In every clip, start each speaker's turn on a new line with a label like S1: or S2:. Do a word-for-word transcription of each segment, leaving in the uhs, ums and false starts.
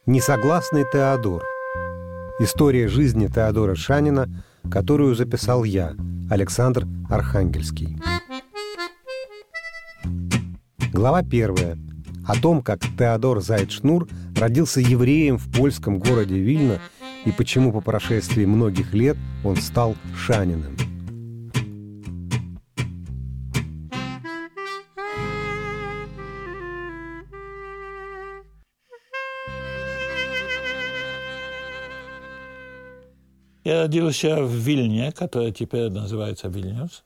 S1: Несогласный Теодор. История жизни Теодора Шанина, которую записал я, Александр Архангельский. Глава первая. О том, как Теодор Зайд-Шнур родился евреем в польском городе Вильно и почему по прошествии многих лет он стал Шаниным.
S2: Я родился в Вильне, которая теперь называется Вильнюс,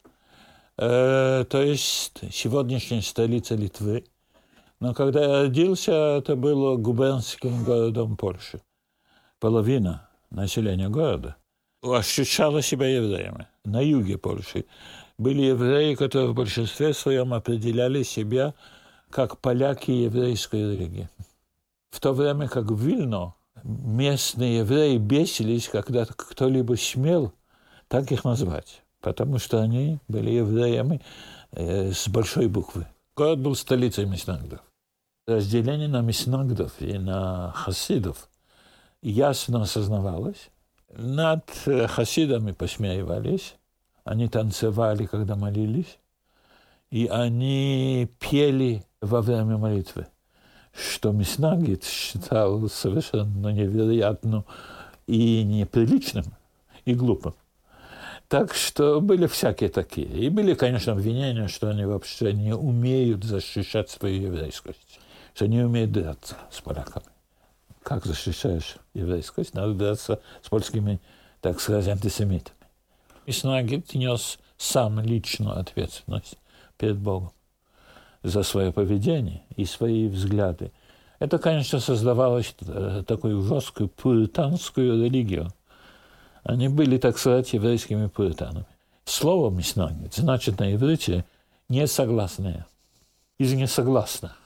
S2: э, то есть сегодняшняя столица Литвы. Но когда я родился, это было губернским городом Польши. Половина населения города ощущала себя евреями. На юге Польши были евреи, которые в большинстве своем определяли себя как поляки еврейской религии. В то время как в Вильно местные евреи бесились, когда кто-либо смел так их назвать, потому что они были евреями э, с большой буквы. Город был столицей Меснагдов. Разделение на Меснагдов и на хасидов ясно осознавалось. Над хасидами посмеивались, они танцевали, когда молились, и они пели во время молитвы, что Меснагид считал совершенно невероятным и неприличным, и глупым. Так что были всякие такие. И были, конечно, обвинения, что они вообще не умеют защищать свою еврейскость, что не умеют драться с поляками. Как защищаешь еврейскость? Надо драться с польскими, так сказать, антисемитами. Меснагид нес сам личную ответственность перед Богом за свое поведение и свои взгляды. Это, конечно, создавалось такую жесткую пуританскую религию. Они были, так сказать, еврейскими пуританами. Слово «меснагид» значит на иврите «несогласные», из несогласных.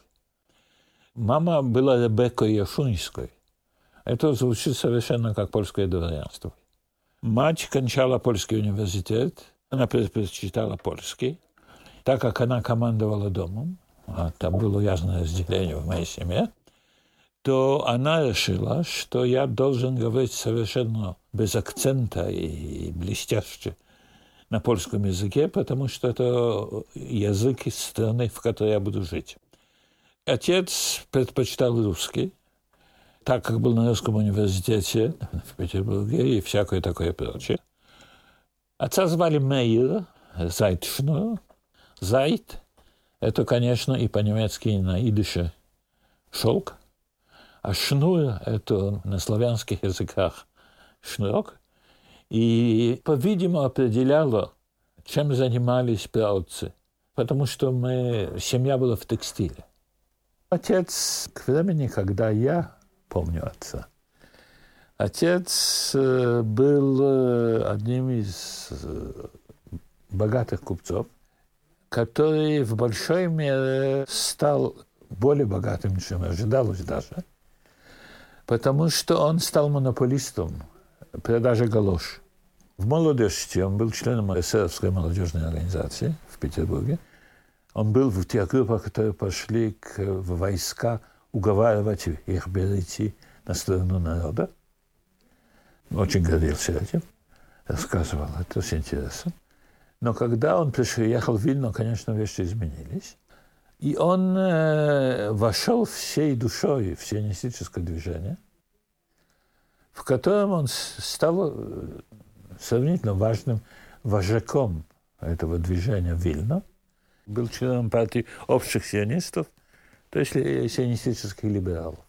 S2: Мама была Ребеккой Яшунской. Это звучит совершенно как польское дворянство. Мать кончала польский университет, она предпочитала польский, так как она командовала домом, а там было ясное разделение в моей семье, то она решила, что я должен говорить совершенно без акцента и блестяще на польском языке, потому что это язык из страны, в которой я буду жить. Отец предпочитал русский, так как был на русском университете в Петербурге и всякое такое прочее. Отца звали Мейер Зайд-Шнур. Зайд – это, конечно, и по-немецки, и на идише шелк, а шнур – это на славянских языках шнурок. И, по-видимому, определяло, чем занимались праотцы, потому что мы, семья была в текстиле. Отец, к времени, когда я помню отца, отец был одним из богатых купцов, который в большой мере стал более богатым, чем ожидалось даже, потому что он стал монополистом продажи галош. В молодости он был членом эсеровской молодежной организации в Петербурге. Он был в тех группах, которые пошли к, в войска уговаривать их перейти на сторону народа. Очень гордился этим, рассказывал, это очень интересно. Но когда он приехал в Вильно, конечно, вещи изменились. И он э, вошел всей душой в сионистическое движение, в котором он стал сравнительно важным вожаком этого движения в Вильно. Был членом партии общих сионистов, то есть сионистических либералов.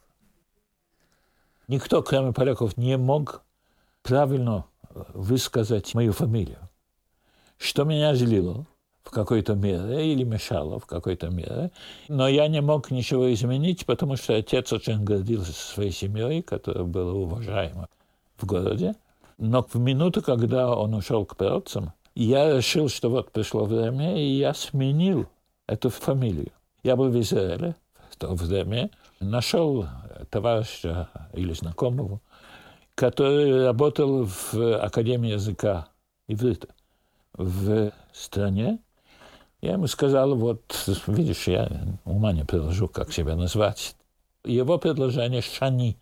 S2: Никто, кроме поляков, не мог правильно высказать мою фамилию. Что меня злило в какой-то мере или мешало в какой-то мере. Но я не мог ничего изменить, потому что отец очень гордился своей семьей, которая была уважаема в городе. Но в минуту, когда он ушел к праотцам, я решил, что вот пришло время, и я сменил эту фамилию. Я был в Израиле в то время, нашел товарища или знакомого, который работал в Академии языка иврита в стране. Я ему сказал, вот, видишь, я ума не приложу, как себя назвать. Его предложение «Шани»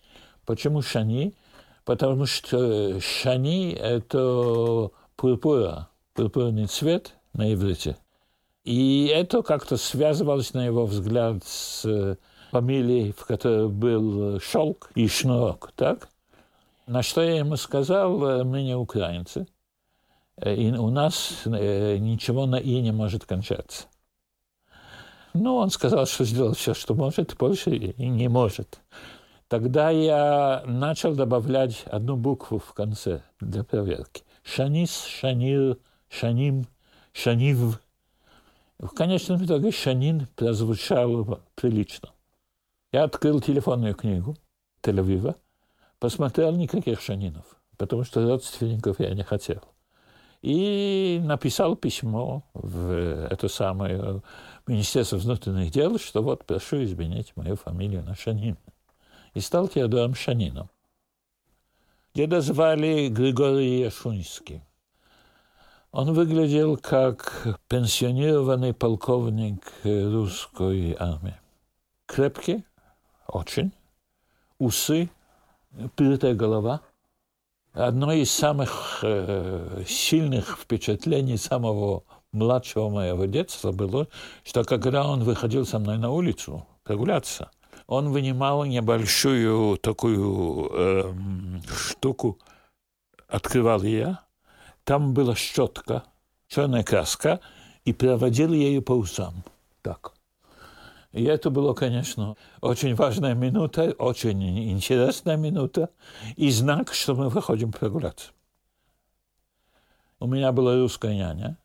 S2: Почему шани? Потому что шани – это пурпура, пурпурный цвет на иврите. И это как-то связывалось, на его взгляд, с фамилией, в которой был шелк и шнурок, так? На что я ему сказал: мы не украинцы, и у нас ничего на «и» не может кончаться. Ну, он сказал, что сделал все, что может, больше и не может. Тогда я начал добавлять одну букву в конце для проверки. Шанис, шанир, шаним, шанив. В конечном итоге шанин прозвучало прилично. Я открыл телефонную книгу Тель-Авива, посмотрел, никаких шанинов, потому что родственников я не хотел. И написал письмо в это самое Министерство внутренних дел, что вот прошу изменить мою фамилию на Шанин. И стал Теодором Шанином. Деда звали Григорий Яшунский. Он выглядел как пенсионированный полковник русской армии. Крепкий, очень, усы, бритая голова. Одно из самых э, сильных впечатлений самого младшего моего детства было, что когда он выходил со мной на улицу прогуляться, он вынимал небольшую такую э, штуку, открывал ее, там была щетка, черная краска, и проводил ею по усам. Так. И это было, конечно, очень важная минута, очень интересная минута, и знак, что мы выходим прогуляться. У меня была русская няня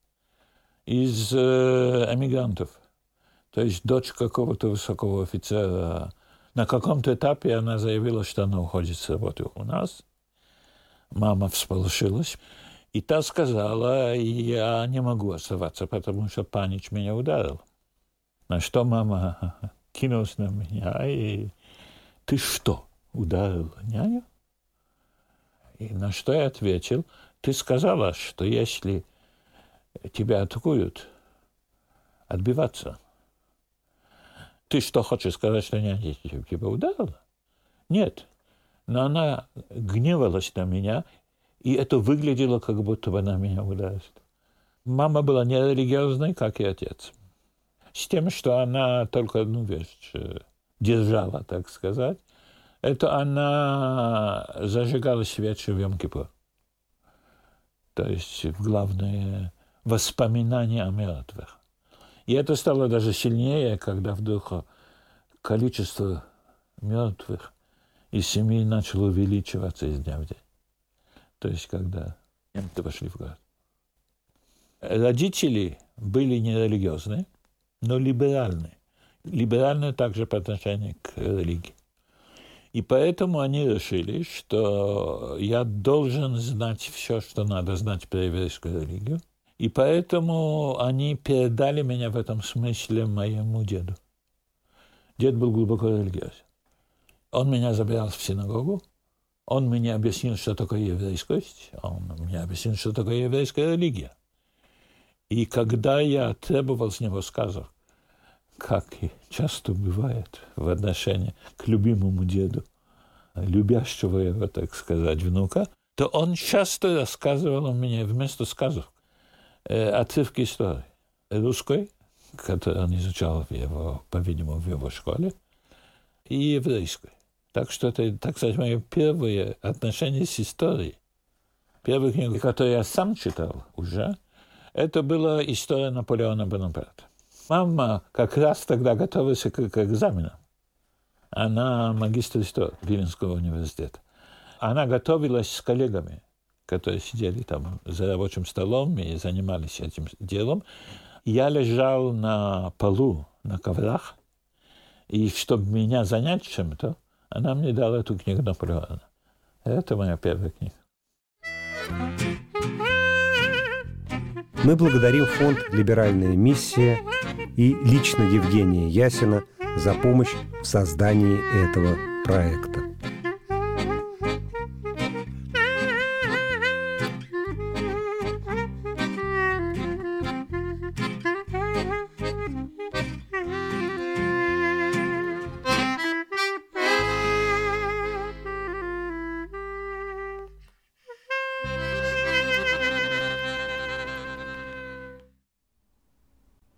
S2: из э, эмигрантов, то есть дочь какого-то высокого офицера. На каком-то этапе она заявила, что она уходит с работы у нас. Мама всполошилась, и та сказала: я не могу оставаться, потому что панич меня ударил. На что мама кинулась на меня и: ты что, ударил няню? И на что я ответил: ты сказала, что если тебя атакуют, отбиваться. Ты что, хочешь сказать, что няня тебя ударила? Нет. Но она гневалась на меня, и это выглядело, как будто бы она меня ударит. Мама была нерелигиозной, как и отец. С тем, что она только одну вещь держала, так сказать, это она зажигала свечи в Йом-Кипур. То есть главное воспоминание о мертвых. И это стало даже сильнее, когда вдруг количество мертвых из семьи начало увеличиваться из дня в день. То есть когда немцы вошли в город. Родители были нерелигиозные, но либеральные. Либеральные также по отношению к религии. И поэтому они решили, что я должен знать все, что надо знать про еврейскую религию. И поэтому они передали меня в этом смысле моему деду. Дед был глубоко религиозен. Он меня забирал в синагогу. Он мне объяснил, что такое еврейскость. Он мне объяснил, что такое еврейская религия. И когда я требовал с него сказок, как и часто бывает в отношении к любимому деду, любящего его, так сказать, внука, то он часто рассказывал мне вместо сказок э, отрывки истории русской, которую он изучал в его, по-видимому, в его школе, и еврейской. Так что это, так сказать, мое первое отношение с историей. Первая книга, которую я сам читал уже, это была история Наполеона Бонапарта. Мама как раз тогда готовилась к, к экзаменам. Она магистр истории Виленского университета. Она готовилась с коллегами, которые сидели там за рабочим столом и занимались этим делом. Я лежал на полу, на коврах, и чтобы меня занять чем-то, она мне дала эту книгу Наполеона. Это моя первая книга.
S1: Мы благодарим фонд «Либеральная миссия» и лично Евгения Ясина за помощь в создании этого проекта.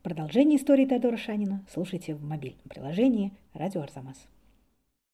S3: Продолжение истории Теодора Шанина слушайте в мобильном приложении «Радио Арзамас».